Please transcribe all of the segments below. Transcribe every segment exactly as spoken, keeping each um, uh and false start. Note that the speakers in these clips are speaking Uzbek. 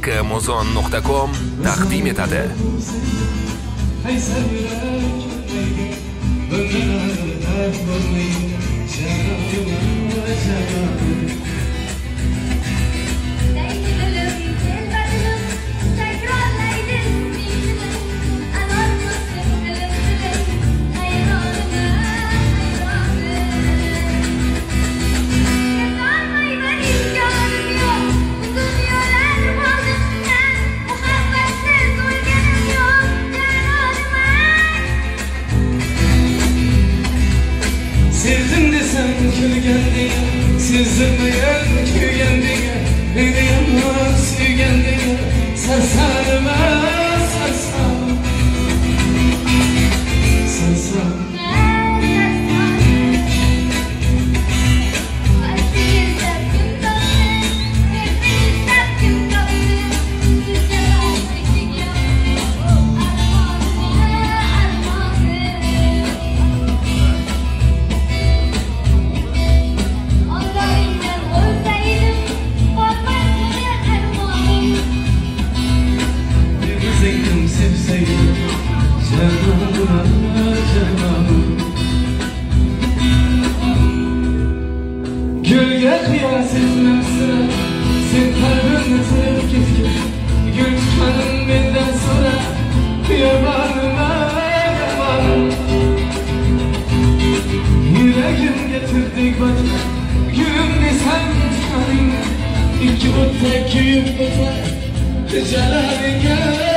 muzon nuqta com taqdim etadi. Sevdim desem külgendiye, sızılmayan külgendiye, beni yanına sügendiye, sarsarıma sarsam, sarsam. Sevseydim canımına canım, gölge kıyas etmem sıra, sen kalbimle sarıp gitkin, gül tutanın benden sonra yamanıma yamanım. Yüreğim getirdik başına, gülüm desem tutanın, iki utta küyüp öter, celalin gel.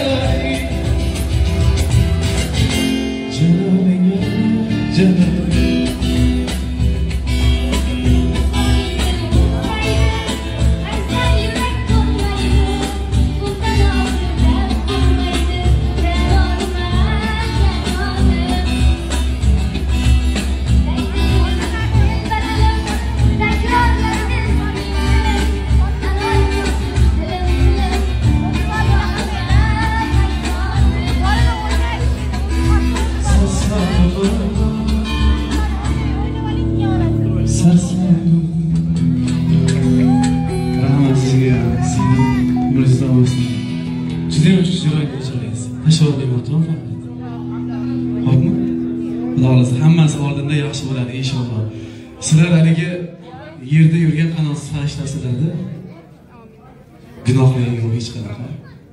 Rahmat sizga, sizning umringiz davom etsin. Judayam chiroyli chiroyingiz. Tashabbur o'tirib faqat. Xo'pmi? Xudo xolasa hammasi oldinda yaxshi bo'ladi inshaalloh. Sizlar haligi yerda yurgan qanotsiz farishtasizlarda gunohlar yo'q hech qanaqa.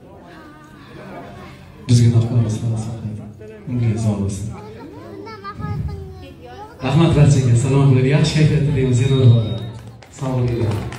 Biz gunohlarimiz saqlaydi. Unga sog' bo'lsin. Rahmat barchaga, salom bo'linglar. Yaxshi kayfiyatda deymiz yana. Sağ olun.